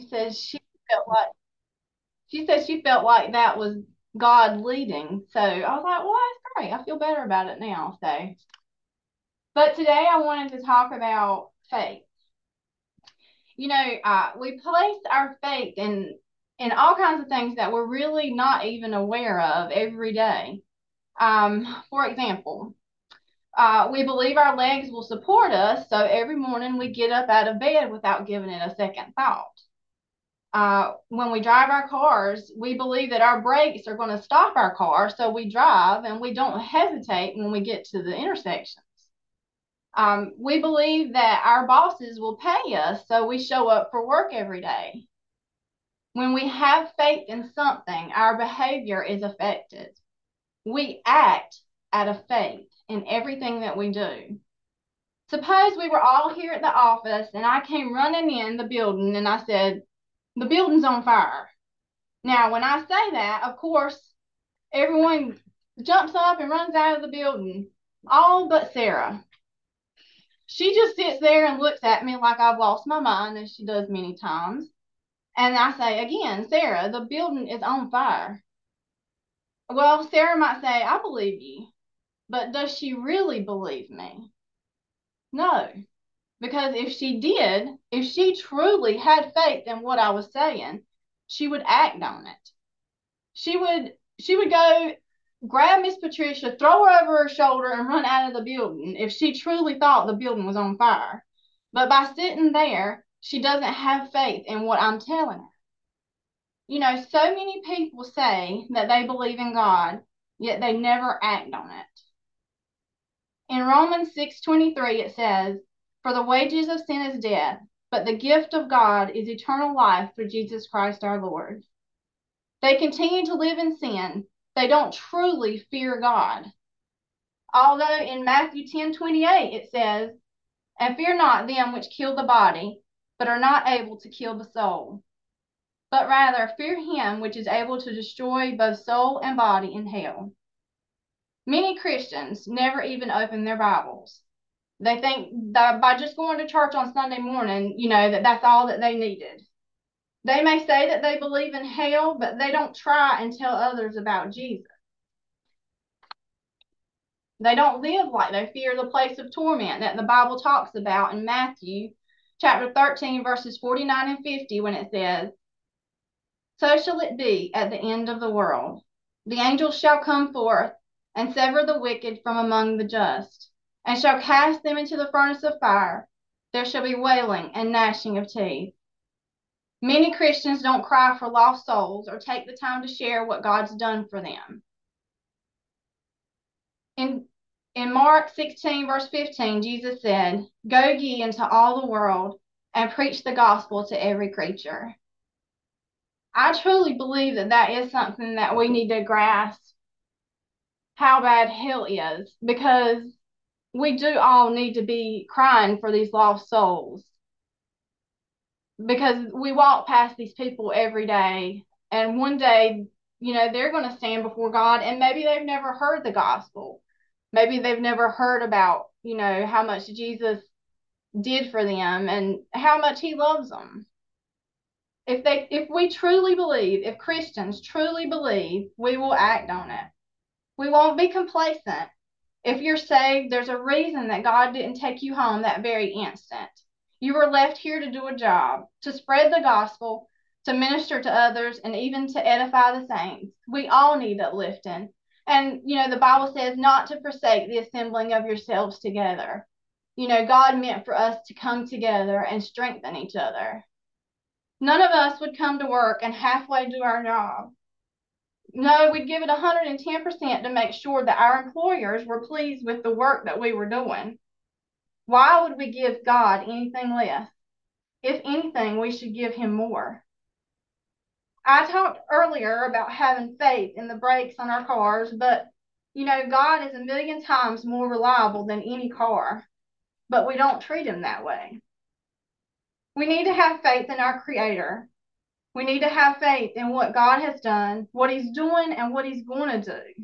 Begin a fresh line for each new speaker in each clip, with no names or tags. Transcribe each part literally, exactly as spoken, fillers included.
says she felt like she said she felt like that was God leading. So I was like, well, that's great. I feel better about it now. So, but today I wanted to talk about faith. You know, uh, we place our faith in in all kinds of things that we're really not even aware of every day. Um, for example, uh, we believe our legs will support us, so every morning we get up out of bed without giving it a second thought. Uh, when we drive our cars, we believe that our brakes are going to stop our car, so we drive and we don't hesitate when we get to the intersections. Um, we believe that our bosses will pay us, so we show up for work every day. When we have faith in something, our behavior is affected. We act out of faith in everything that we do. Suppose we were all here at the office and I came running in the building and I said, the building's on fire. Now, when I say that, of course, everyone jumps up and runs out of the building, all but Sarah. She just sits there and looks at me like I've lost my mind, as she does many times. And I say again, Sarah, the building is on fire. Well, Sarah might say, I believe you, but does she really believe me? No, because if she did, if she truly had faith in what I was saying, she would act on it. She would she would go grab Miss Patricia, throw her over her shoulder, and run out of the building if she truly thought the building was on fire. But by sitting there, she doesn't have faith in what I'm telling her. You know, so many people say that they believe in God, yet they never act on it. In Romans six twenty-three, it says, for the wages of sin is death, but the gift of God is eternal life through Jesus Christ our Lord. They continue to live in sin. They don't truly fear God. Although in Matthew ten twenty-eight it says, and fear not them which kill the body, but are not able to kill the soul, but rather fear him which is able to destroy both soul and body in hell. Many Christians never even open their Bibles. They think that by just going to church on Sunday morning, you know, that that's all that they needed. They may say that they believe in hell, but they don't try and tell others about Jesus. They don't live like they fear the place of torment that the Bible talks about in Matthew chapter thirteen, verses forty-nine and fifty, when it says, so shall it be at the end of the world. The angels shall come forth and sever the wicked from among the just, and shall cast them into the furnace of fire. There shall be wailing and gnashing of teeth. Many Christians don't cry for lost souls or take the time to share what God's done for them. In, in Mark sixteen, verse fifteen, Jesus said, go ye into all the world and preach the gospel to every creature. I truly believe that that is something that we need to grasp how bad hell is, because we do all need to be crying for these lost souls, because we walk past these people every day, and one day, you know, they're going to stand before God, and maybe they've never heard the gospel. Maybe they've never heard about, you know, how much Jesus did for them and how much he loves them. If they, if we truly believe, if Christians truly believe, we will act on it. We won't be complacent. If you're saved, there's a reason that God didn't take you home that very instant. You were left here to do a job, to spread the gospel, to minister to others, and even to edify the saints. We all need uplifting. And, you know, the Bible says not to forsake the assembling of yourselves together. You know, God meant for us to come together and strengthen each other. None of us would come to work and halfway do our job. No, we'd give it one hundred ten percent to make sure that our employers were pleased with the work that we were doing. Why would we give God anything less? If anything, we should give him more. I talked earlier about having faith in the brakes on our cars, but, you know, God is a million times more reliable than any car, but we don't treat him that way. We need to have faith in our Creator. We need to have faith in what God has done, what he's doing, and what he's going to do.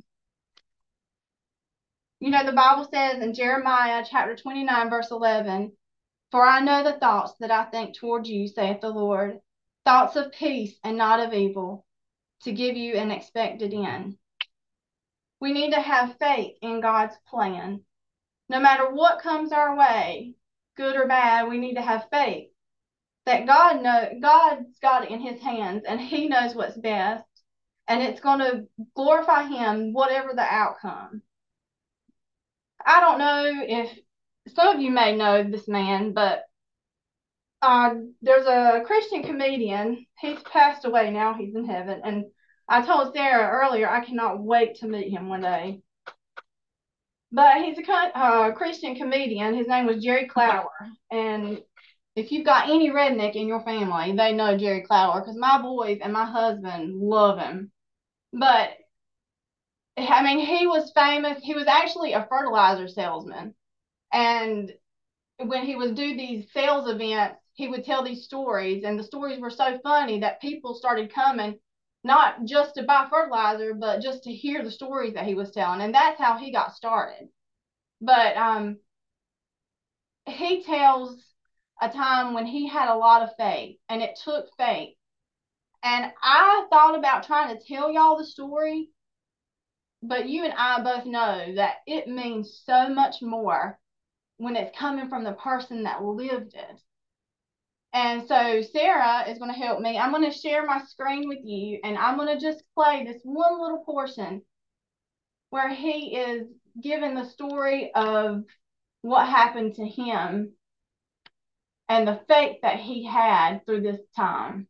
You know, the Bible says in Jeremiah chapter twenty-nine, verse eleven, for I know the thoughts that I think toward you, saith the Lord, thoughts of peace and not of evil, to give you an expected end. We need to have faith in God's plan. No matter what comes our way, good or bad, we need to have faith that God know God's got it in his hands and he knows what's best, and it's going to glorify him whatever the outcome. I don't know if some of you may know this man, but uh, there's a Christian comedian. He's passed away now. He's in heaven. And I told Sarah earlier I cannot wait to meet him one day. But he's a uh, Christian comedian. His name was Jerry Clower. And if you've got any redneck in your family, they know Jerry Clower because my boys and my husband love him. But I mean, he was famous. He was actually a fertilizer salesman. And when he would do these sales events, he would tell these stories. And the stories were so funny that people started coming, not just to buy fertilizer, but just to hear the stories that he was telling. And that's how he got started. But um, he tells a time when he had a lot of faith, and it took faith. And I thought about trying to tell y'all the story, but you and I both know that it means so much more when it's coming from the person that lived it. And so Sarah is going to help me. I'm going to share my screen with you, and I'm going to just play this one little portion where he is given the story of what happened to him and the faith that he had through this time.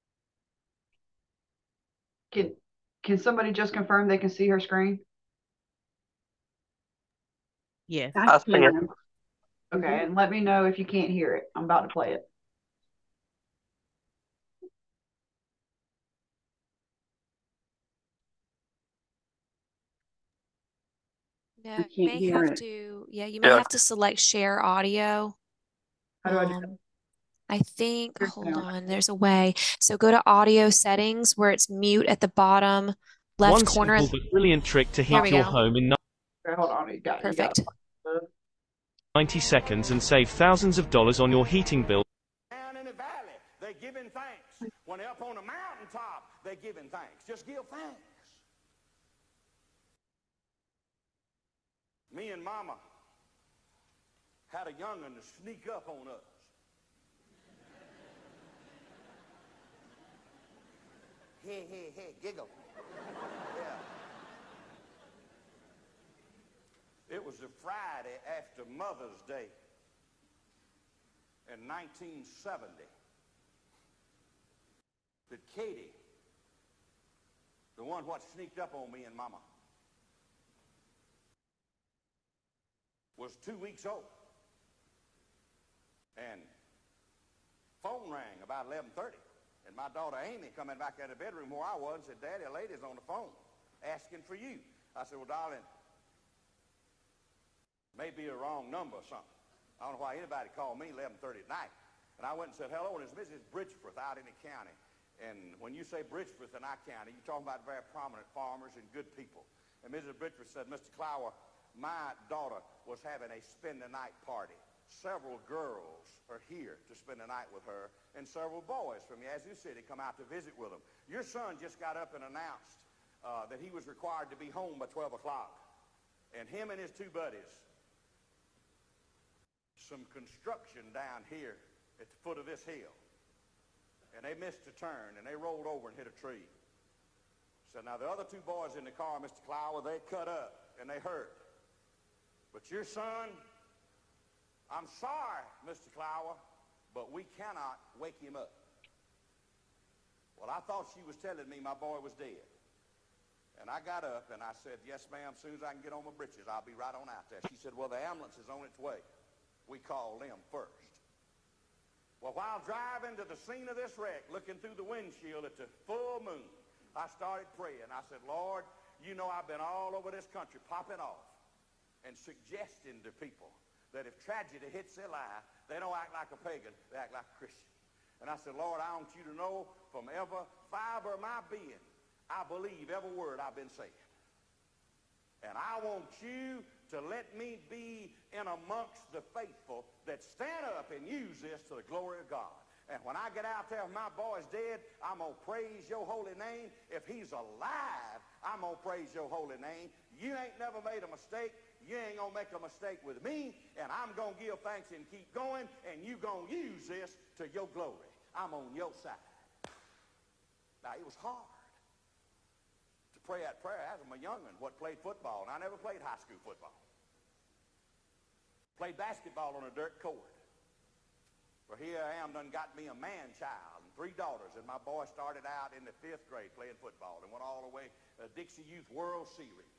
Can can somebody just confirm they can see her screen?
Yes.
I can. Okay, and let me know if you can't hear it. I'm about to play it.
No, you may have
it.
to, yeah, you may
Yeah.
have to select share audio.
How do I do
Um,
that?
I think,
Here's
hold
sound.
on, there's a way. So go to audio settings where it's mute at the bottom left
One
corner.
simple but brilliant trick to
There
heat
we
your
go.
home in
Okay, hold on. You got, you got
Perfect.
ninety seconds and save thousands of dollars on your heating bill.
Down in the valley, they giving thanks. When they're up on the mountaintop, they giving thanks. Just give thanks. Me and Mama had a young'un to sneak up on us. Hey, hey, hey, giggle. Yeah. It was a Friday after Mother's Day in nineteen seventy that Katie, the one what sneaked up on me and Mama, was two weeks old. And phone rang about eleven thirty. And my daughter Amy coming back out of the bedroom where I was and said, Daddy, a lady's on the phone asking for you. I said, well, darling, maybe a wrong number or something. I don't know why anybody called me eleven thirty at night. And I went and said, hello, and it's Missus Bridgeforth out in the county. And when you say Bridgeforth in our county, you're talking about very prominent farmers and good people. And Missus Bridgeforth said, Mister Clower, my daughter was having a spend-the-night party. Several girls are here to spend the night with her, and several boys from Yazoo City come out to visit with them. Your son just got up and announced uh, that he was required to be home by twelve o'clock. And him and his two buddies, some construction down here at the foot of this hill, and they missed a turn, and they rolled over and hit a tree. So now the other two boys in the car, Mister Clower, they cut up, and they hurt. But your son, I'm sorry, Mister Clower, but we cannot wake him up. Well, I thought she was telling me my boy was dead. And I got up and I said, yes, ma'am, as soon as I can get on my britches, I'll be right on out there. She said, well, the ambulance is on its way. We called them first. Well, while driving to the scene of this wreck, looking through the windshield at the full moon, I started praying. I said, Lord, you know I've been all over this country popping off and suggesting to people that if tragedy hits their life, they don't act like a pagan, they act like a Christian. And I said, Lord, I want you to know from every fiber of my being, I believe every word I've been saying. And I want you to let me be in amongst the faithful that stand up and use this to the glory of God. And when I get out there, if my boy's dead, I'm going to praise your holy name. If he's alive, I'm going to praise your holy name. You ain't never made a mistake. You ain't going to make a mistake with me. And I'm going to give thanks and keep going. And you going to use this to your glory. I'm on your side. Now, it was hard to pray that prayer as I'm a young'un what played football. And I never played high school football. Played basketball on a dirt court. Well, here I am, done got me a man-child and three daughters, and my boy started out in the fifth grade playing football and went all the way to the Dixie Youth World Series.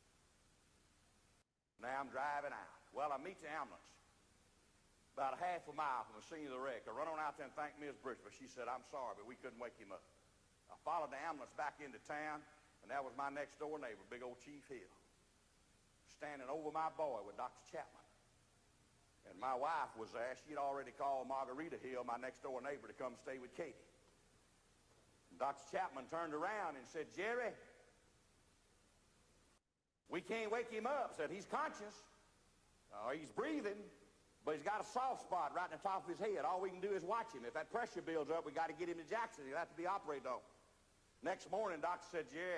Now I'm driving out. Well, I meet the ambulance about a half a mile from the scene of the wreck. I run on out there and thank Miz Bridgman. She said, I'm sorry, but we couldn't wake him up. I followed the ambulance back into town, and that was my next-door neighbor, big old Chief Hill, standing over my boy with Doctor Chapman. And my wife was there. She had already called Margarita Hill, my next-door neighbor, to come stay with Katie. And Doctor Chapman turned around and said, Jerry, we can't wake him up. Said, he's conscious. Uh, he's breathing, but he's got a soft spot right in the top of his head. All we can do is watch him. If that pressure builds up, we got to get him to Jackson. He'll have to be operated on. Next morning, doctor said, Jerry,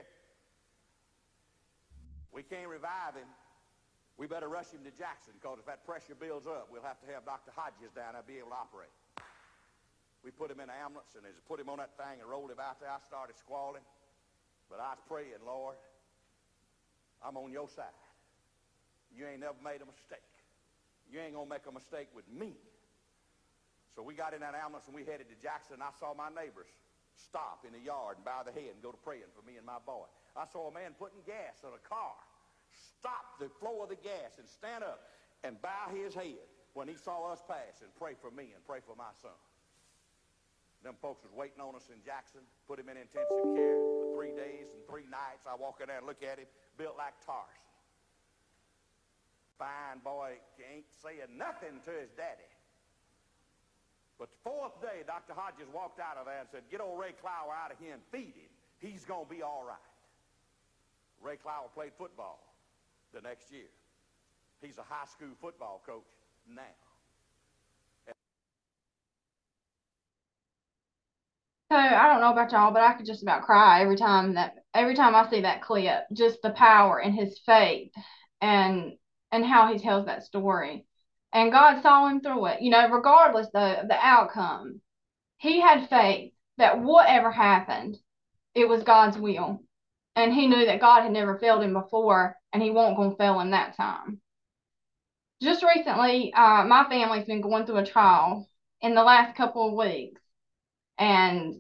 we can't revive him. We better rush him to Jackson, because if that pressure builds up, we'll have to have Doctor Hodges down there to be able to operate. We put him in the ambulance, and as we put him on that thing and rolled him out there, I started squalling. But I was praying, Lord, I'm on your side. You ain't never made a mistake. You ain't going to make a mistake with me. So we got in that ambulance, and we headed to Jackson. I saw my neighbors stop in the yard and bow their head and go to praying for me and my boy. I saw a man putting gas in a car, stop the flow of the gas and stand up and bow his head when he saw us pass and pray for me and pray for my son. Them folks was waiting on us in Jackson, put him in intensive care for three days and three nights. I walk in there and look at him, built like Tarzan. Fine boy, ain't saying nothing to his daddy. But the fourth day, Doctor Hodges walked out of there and said, get old Ray Clower out of here and feed him. He's going to be all right. Ray Clower played football the next year. He's a high school football coach now.
So I don't know about y'all, but I could just about cry every time that every time I see that clip. Just the power in his faith and and how he tells that story. And God saw him through it. You know, regardless the the outcome, he had faith that whatever happened, it was God's will. And he knew that God had never failed him before, and he won't going to fail him that time. Just recently, uh, my family's been going through a trial in the last couple of weeks. And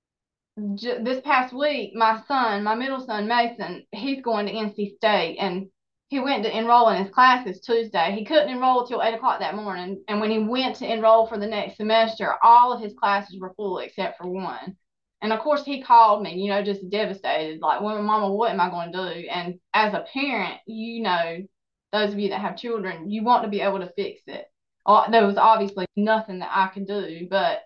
j- this past week, my son, my middle son, Mason, he's going to N C State. And he went to enroll in his classes Tuesday. He couldn't enroll till eight o'clock that morning. And when he went to enroll for the next semester, all of his classes were full except for one. And of course, he called me, you know, just devastated, like, well, Mama, what am I going to do? And as a parent, you know, those of you that have children, you want to be able to fix it. Well, there was obviously nothing that I could do, but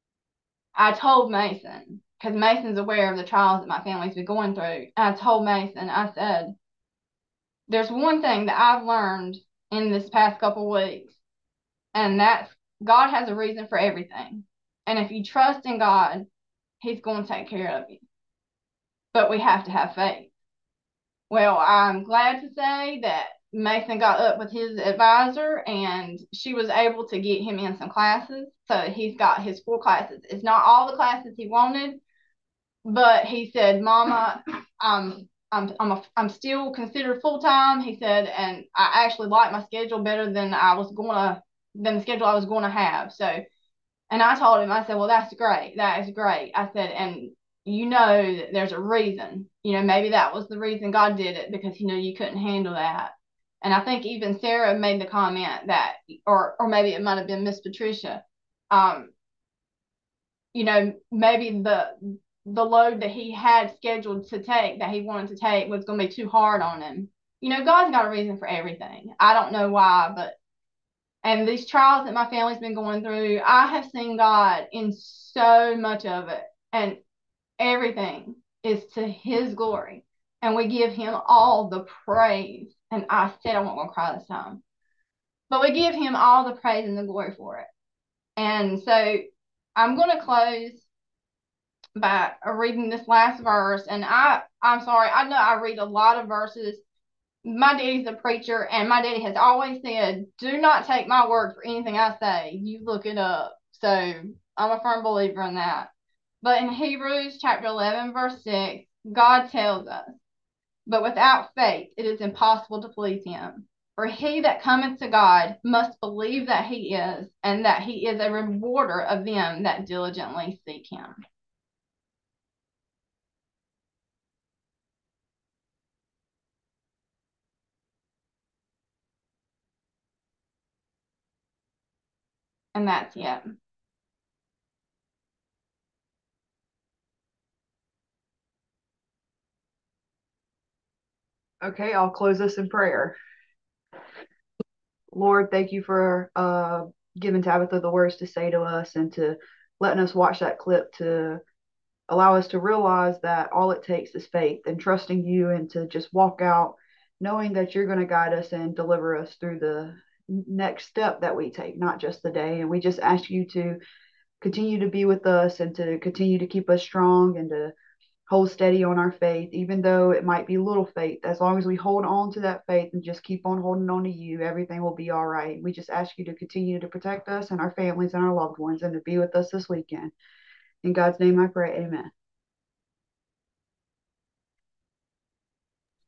I told Mason, because Mason's aware of the trials that my family's been going through. I told Mason, I said, there's one thing that I've learned in this past couple of weeks, and that's God has a reason for everything. And if you trust in God, he's going to take care of you. But we have to have faith. Well, I'm glad to say that Mason got up with his advisor, and she was able to get him in some classes. So he's got his full classes. It's not all the classes he wanted, but he said, Mama, I'm I'm I'm a, I'm still considered full-time. He said, and I actually like my schedule better than I was going to than the schedule I was going to have. So, and I told him, I said, well, that's great. That is great. I said, and you know that there's a reason. You know, maybe that was the reason God did it, because he knew you couldn't handle that. And I think even Sarah made the comment that, or or maybe it might have been Miss Patricia, um, you know, maybe the the load that he had scheduled to take, that he wanted to take, was going to be too hard on him. You know, God's got a reason for everything. I don't know why, but, and these trials that my family's been going through, I have seen God in so much of it, and everything is to his glory. And we give him all the praise. And I said I wasn't going to cry this time. But we give him all the praise and the glory for it. And so I'm going to close by reading this last verse. And I, I'm sorry, I know I read a lot of verses. My daddy's a preacher, and my daddy has always said, do not take my word for anything I say. You look it up. So I'm a firm believer in that. But in Hebrews chapter eleven, verse six, God tells us, but without faith it is impossible to please him. For he that cometh to God must believe that he is, and that he is a rewarder of them that diligently seek him. And that's it.
Okay, I'll close this in prayer. Lord, thank you for uh, giving Tabitha the words to say to us and to letting us watch that clip to allow us to realize that all it takes is faith and trusting you, and to just walk out knowing that you're going to guide us and deliver us through the next step that we take, not just the day. And we just ask you to continue to be with us and to continue to keep us strong and to hold steady on our faith, even though it might be little faith. As long as we hold on to that faith and just keep on holding on to you, everything will be all right. We just ask you to continue to protect us and our families and our loved ones, and to be with us this weekend. In God's name I pray, amen.